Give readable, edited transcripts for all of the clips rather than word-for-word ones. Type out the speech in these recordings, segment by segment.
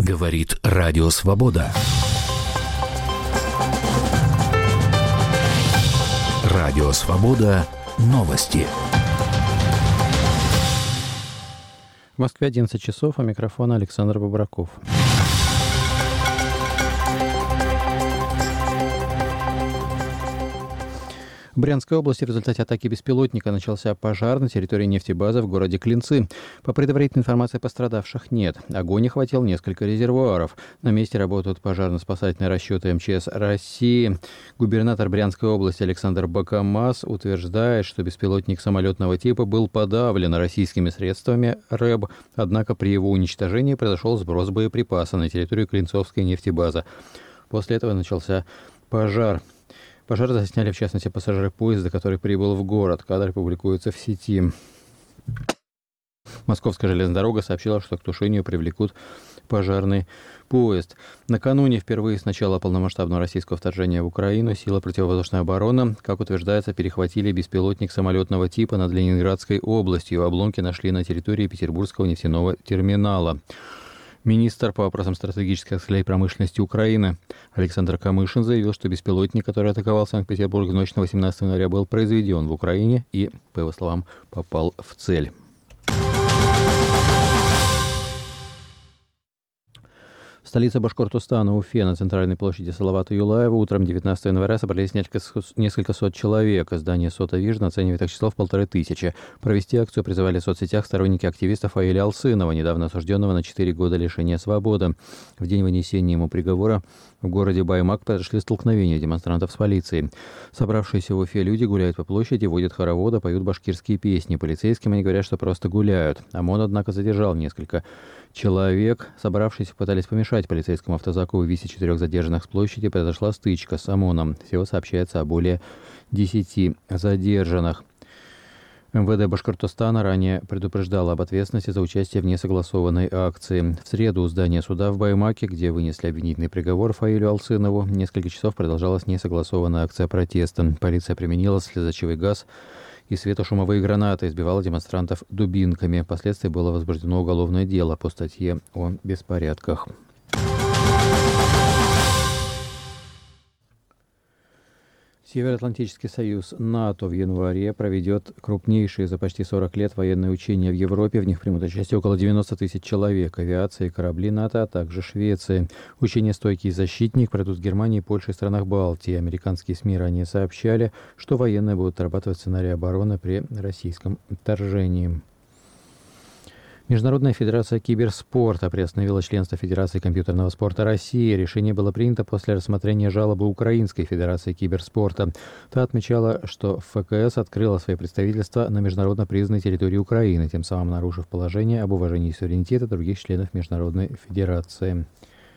Говорит Радио Свобода. Радио Свобода. Новости. В Москве 11 часов, а микрофон Александр Бобраков. В Брянской области в результате атаки беспилотника начался пожар на территории нефтебазы в городе Клинцы. По предварительной информации, пострадавших нет. Огонь охватил несколько резервуаров. На месте работают пожарно-спасательные расчеты МЧС России. Губернатор Брянской области Александр Бакамаз утверждает, что беспилотник самолетного типа был подавлен российскими средствами РЭБ. Однако при его уничтожении произошел сброс боеприпаса на территорию Клинцовской нефтебазы. После этого начался пожар. Пожар засняли, в частности, пассажиры поезда, который прибыл в город. Кадры публикуются в сети. Московская железная дорога сообщила, что к тушению привлекут пожарный поезд. Накануне, впервые с начала полномасштабного российского вторжения в Украину, силы противовоздушной обороны, как утверждается, перехватили беспилотник самолетного типа над Ленинградской областью. Обломки нашли на территории Петербургского нефтяного терминала. Министр по вопросам стратегической промышленности Украины Александр Камышин заявил, что беспилотник, который атаковал Санкт-Петербург в ночь на 18 января, был произведен в Украине и, по его словам, попал в цель. В столице Башкортостана, Уфе, на центральной площади Салавата Юлаева утром 19 января собрались несколько сот человек. Издание «Сота Вижн» оценивает их число в 1500. Провести акцию призывали в соцсетях сторонники активиста Аиля Алсынова, недавно осужденного на 4 года лишения свободы. В день вынесения ему приговора в городе Баймак произошли столкновения демонстрантов с полицией. Собравшиеся в Уфе люди гуляют по площади, водят хороводы, поют башкирские песни. Полицейским они говорят, что просто гуляют. ОМОН, однако, задержал несколько человек. Собравшиеся пытались помешать полицейскому автозаку вывести 4 задержанных с площади. Произошла стычка с ОМОНом. Всего сообщается о более 10 задержанных. МВД Башкортостана ранее предупреждало об ответственности за участие в несогласованной акции. В среду у здания суда в Баймаке, где вынесли обвинительный приговор Фаилю Алсынову, несколько часов продолжалась несогласованная акция протеста. Полиция применила слезоточивый газ и светошумовые гранаты, избивала демонстрантов дубинками. Впоследствии было возбуждено уголовное дело по статье о беспорядках. Североатлантический союз НАТО в январе проведет крупнейшие за почти 40 лет военные учения в Европе. В них примут участие около 90 тысяч человек. Авиация и корабли НАТО, а также Швеция. Учения «Стойкий защитник» пройдут в Германии, Польше и странах Балтии. Американские СМИ ранее сообщали, что военные будут отрабатывать сценарий обороны при российском вторжении. Международная федерация киберспорта приостановила членство Федерации компьютерного спорта России. Решение было принято после рассмотрения жалобы Украинской федерации киберспорта. Та отмечала, что ФКС открыла свои представительства на международно признанной территории Украины, тем самым нарушив положение об уважении суверенитета других членов Международной федерации.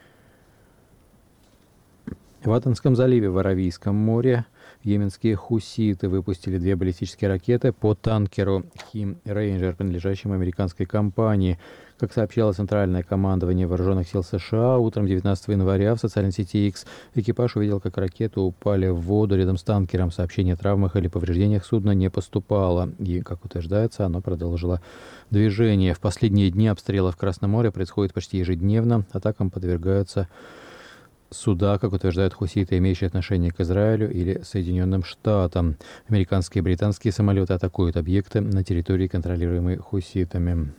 В Аденском заливе в Аравийском море йеменские хуситы выпустили 2 баллистические ракеты по танкеру «Хим Рейнджер», принадлежащему американской компании. Как сообщало Центральное командование Вооруженных сил США, утром 19 января в социальной сети X экипаж увидел, как ракеты упали в воду рядом с танкером. Сообщение о травмах или повреждениях судна не поступало. И, как утверждается, оно продолжило движение. В последние дни обстрелы в Красном море происходят почти ежедневно. Атакам подвергаются суда, как утверждают хуситы, имеющие отношение к Израилю или Соединенным Штатам. Американские и британские самолеты атакуют объекты на территории, контролируемой хуситами.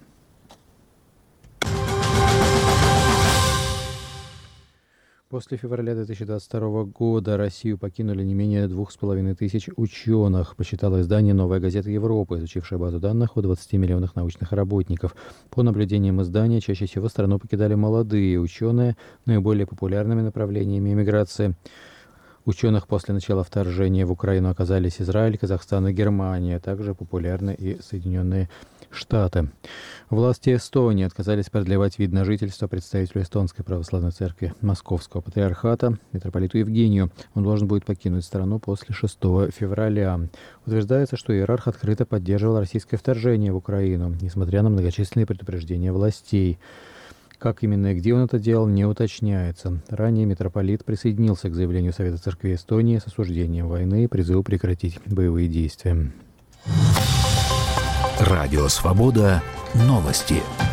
После февраля 2022 года Россию покинули не менее 2500 ученых, посчитало издание «Новая газета Европы», изучившее базу данных о 20 миллионах научных работников. По наблюдениям издания, чаще всего страну покидали молодые ученые. Наиболее популярными направлениями эмиграции ученых после начала вторжения в Украину оказались Израиль, Казахстан и Германия. Также популярны и Соединенные Штаты. Власти Эстонии отказались продлевать вид на жительство представителю Эстонской православной церкви Московского патриархата митрополиту Евгению. Он должен будет покинуть страну после 6 февраля. Утверждается, что иерарх открыто поддерживал российское вторжение в Украину, несмотря на многочисленные предупреждения властей. Как именно и где он это делал, не уточняется. Ранее митрополит присоединился к заявлению Совета Церкви Эстонии с осуждением войны и призыву прекратить боевые действия. Радио «Свобода». Новости.